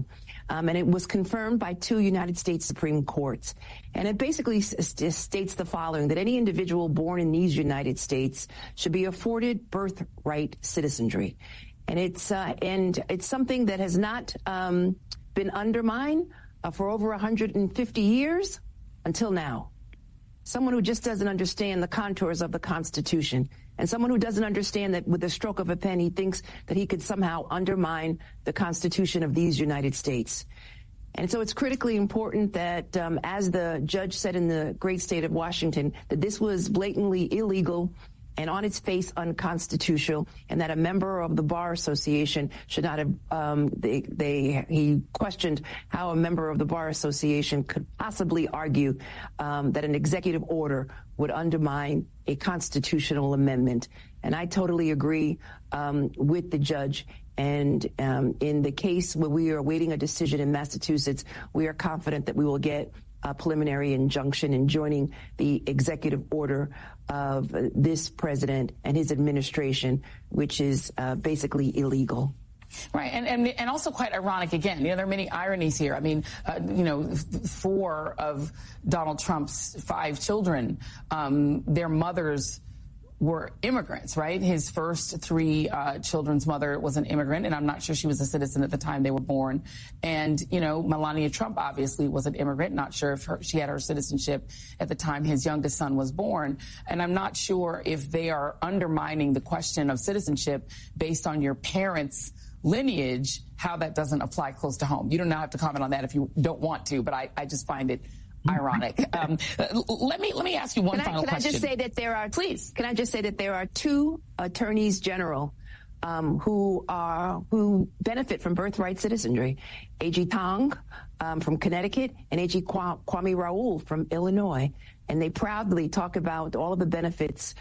And it was confirmed by 2 United States Supreme Courts. And it basically states the following, that any individual born in these United States should be afforded birthright citizenry. And it's something that has not been undermined for over 150 years until now. Someone who just doesn't understand the contours of the Constitution, and someone who doesn't understand that with the stroke of a pen, he thinks that he could somehow undermine the Constitution of these United States. And so it's critically important that, as the judge said in the great state of Washington, that this was blatantly illegal and on its face unconstitutional, and that a member of the Bar Association should not have, he questioned how a member of the Bar Association could possibly argue that an executive order would undermine a constitutional amendment. And I totally agree with the judge. And in the case where we are awaiting a decision in Massachusetts, we are confident that we will get a preliminary injunction in joining the executive order of this president and his administration, which is basically illegal. Right, and also quite ironic, again, there are many ironies here. I mean, 4 of Donald Trump's 5 children, their mothers were immigrants, right? His first 3 children's mother was an immigrant, and I'm not sure she was a citizen at the time they were born. And, Melania Trump obviously was an immigrant, not sure if she had her citizenship at the time his youngest son was born. And I'm not sure if they are undermining the question of citizenship based on your parents' lineage, how that doesn't apply close to home. You don't have to comment on that if you don't want to, but I just find it ironic. Let me ask you one final question. Can I just say that there are, please? Can I just say that there are 2 attorneys general who benefit from birthright citizenry: A.G. Tong from Connecticut and A.G. Kwame Raoul from Illinois. And they proudly talk about all of the benefits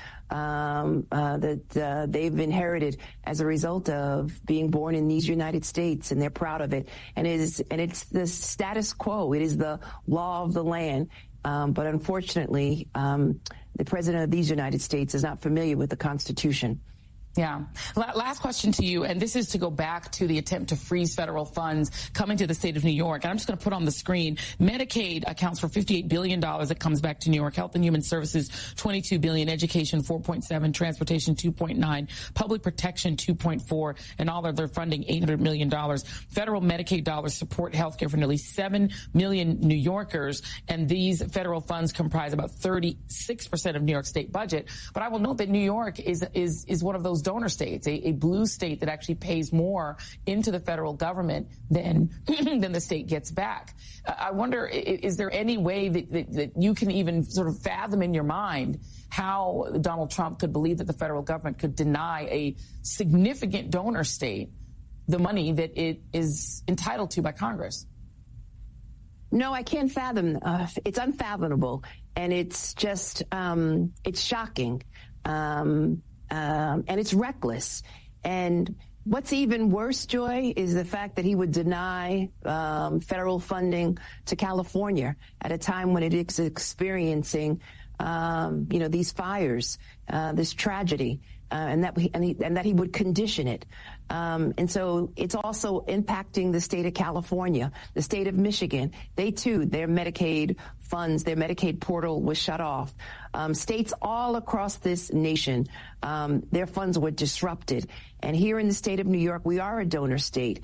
that they've inherited as a result of being born in these United States, and they're proud of it. And it's the status quo. It is the law of the land. But unfortunately, the president of these United States is not familiar with the Constitution. Yeah. Last question to you, and this is to go back to the attempt to freeze federal funds coming to the state of New York. And I'm just going to put on the screen, Medicaid accounts for $58 billion that comes back to New York. Health and Human Services, $22 billion. Education, $4.7. Transportation, $2.9. Public protection, $2.4. And all of their funding, $800 million. Federal Medicaid dollars support health care for nearly 7 million New Yorkers. And these federal funds comprise about 36% of New York state budget. But I will note that New York is one of those donor states, a blue state that actually pays more into the federal government than the state gets back. I wonder, is there any way that you can even sort of fathom in your mind how Donald Trump could believe that the federal government could deny a significant donor state the money that it is entitled to by Congress? No, I can't fathom. It's unfathomable. And it's just, it's shocking. And it's reckless. And what's even worse, Joy, is the fact that he would deny federal funding to California at a time when it is experiencing, these fires, this tragedy, and that he would condition it. And so it's also impacting the state of California, the state of Michigan. They too, their Medicaid funds, their Medicaid portal was shut off. States all across this nation, their funds were disrupted. And here in the state of New York, we are a donor state.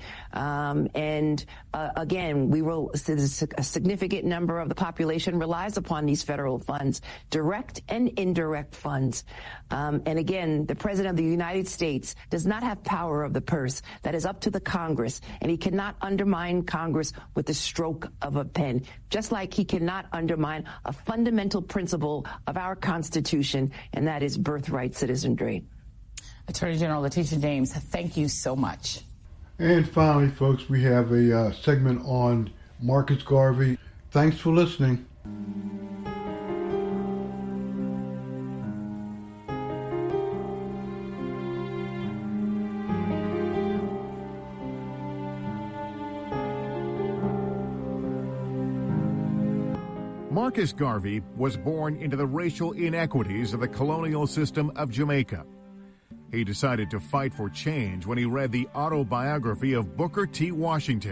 Again, a significant number of the population relies upon these federal funds, direct and indirect funds. And again, the president of the United States does not have power of the purse. That is up to the Congress. And he cannot undermine Congress with the stroke of a pen, just like he cannot undermine a fundamental principle of our Constitution, and that is birthright citizenry. Attorney General Letitia James, thank you so much. And finally, folks, we have a segment on Marcus Garvey. Thanks for listening. Marcus Garvey was born into the racial inequities of the colonial system of Jamaica. He decided to fight for change when he read the autobiography of Booker T. Washington,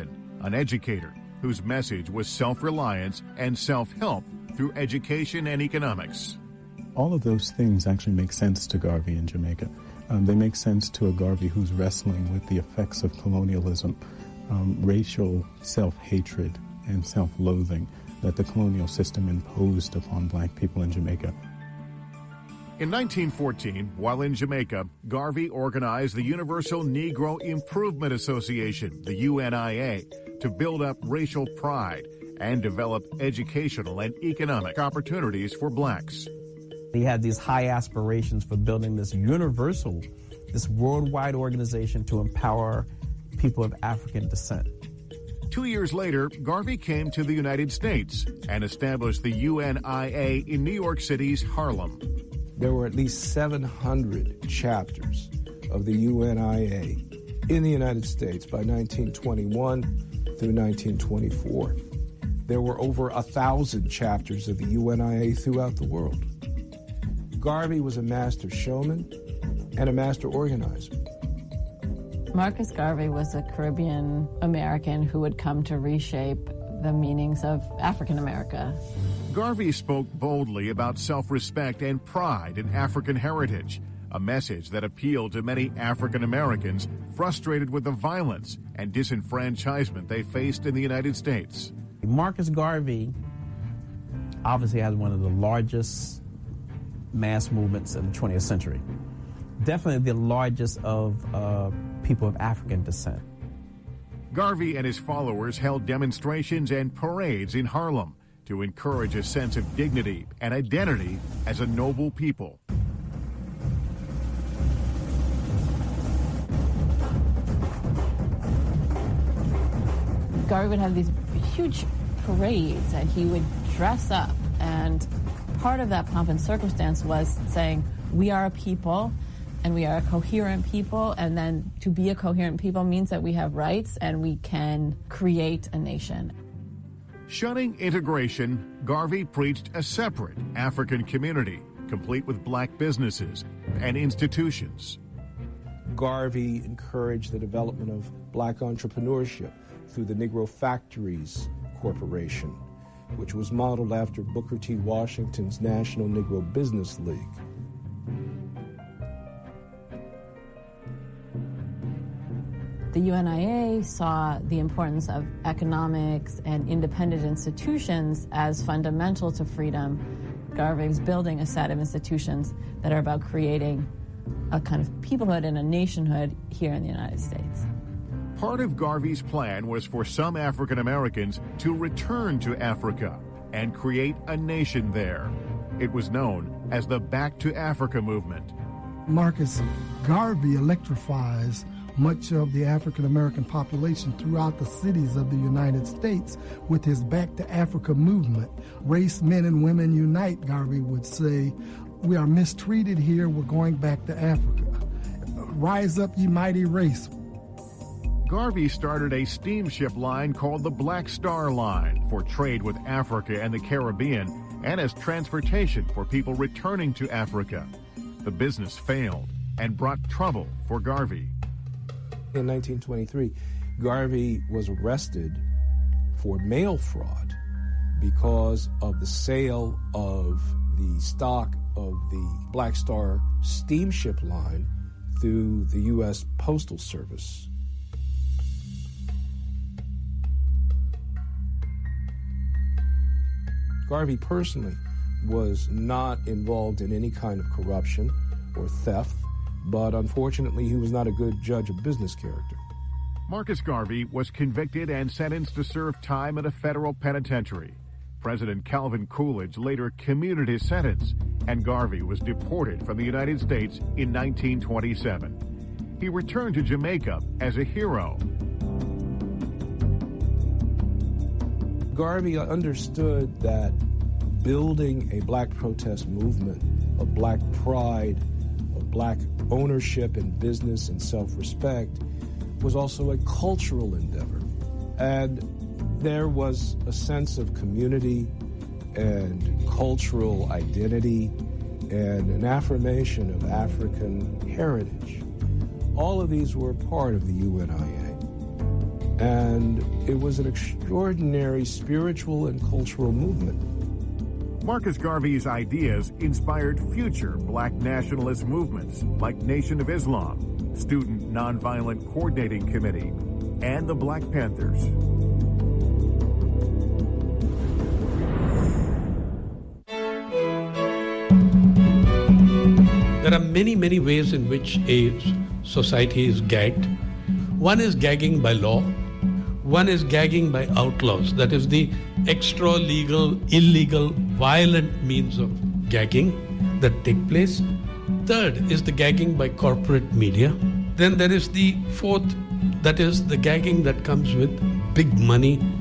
an educator whose message was self-reliance and self-help through education and economics. All of those things actually make sense to Garvey in Jamaica. They make sense to a Garvey who's wrestling with the effects of colonialism, racial self-hatred and self-loathing that the colonial system imposed upon black people in Jamaica. In 1914, while in Jamaica, Garvey organized the Universal Negro Improvement Association, the UNIA, to build up racial pride and develop educational and economic opportunities for blacks. He had these high aspirations for building this universal, this worldwide organization to empower people of African descent. 2 years later, Garvey came to the United States and established the UNIA in New York City's Harlem. There were at least 700 chapters of the UNIA in the United States by 1921 through 1924. There were over 1,000 chapters of the UNIA throughout the world. Garvey was a master showman and a master organizer. Marcus Garvey was a Caribbean American who would come to reshape the meanings of African America. Garvey spoke boldly about self-respect and pride in African heritage, a message that appealed to many African Americans frustrated with the violence and disenfranchisement they faced in the United States. Marcus Garvey obviously has one of the largest mass movements in the 20th century. Definitely the largest of people of African descent. Garvey and his followers held demonstrations and parades in Harlem to encourage a sense of dignity and identity as a noble people. Garvey would have these huge parades and he would dress up, and part of that pomp and circumstance was saying, we are a people and we are a coherent people, and then to be a coherent people means that we have rights and we can create a nation. Shunning integration, Garvey preached a separate African community, complete with black businesses and institutions. Garvey encouraged the development of black entrepreneurship through the Negro Factories Corporation, which was modeled after Booker T. Washington's National Negro Business League. The UNIA saw the importance of economics and independent institutions as fundamental to freedom. Garvey was building a set of institutions that are about creating a kind of peoplehood and a nationhood here in the United States. Part of Garvey's plan was for some African Americans to return to Africa and create a nation there. It was known as the Back to Africa movement. Marcus Garvey electrifies much of the African American population throughout the cities of the United States with his Back to Africa movement. Race, men and women unite, Garvey would say. We are mistreated here, we're going back to Africa. Rise up, ye mighty race. Garvey started a steamship line called the Black Star Line for trade with Africa and the Caribbean and as transportation for people returning to Africa. The business failed and brought trouble for Garvey. In 1923, Garvey was arrested for mail fraud because of the sale of the stock of the Black Star steamship line through the U.S. Postal Service. Garvey personally was not involved in any kind of corruption or theft, but unfortunately he was not a good judge of business character. Marcus Garvey was convicted and sentenced to serve time in a federal penitentiary. President Calvin Coolidge later commuted his sentence, and Garvey was deported from the United States in 1927. He returned to Jamaica as a hero. Garvey understood that building a black protest movement of black pride, of black ownership in business and self-respect was also a cultural endeavor. And there was a sense of community and cultural identity and an affirmation of African heritage. All of these were part of the UNIA. And it was an extraordinary spiritual and cultural movement. Marcus Garvey's ideas inspired future black nationalist movements like Nation of Islam, Student Nonviolent Coordinating Committee, and the Black Panthers. There are many, many ways in which a society is gagged. One is gagging by law. One is gagging by outlaws. That is the extra-legal, illegal, violent means of gagging that take place. Third is the gagging by corporate media. Then there is the fourth, that is the gagging that comes with big money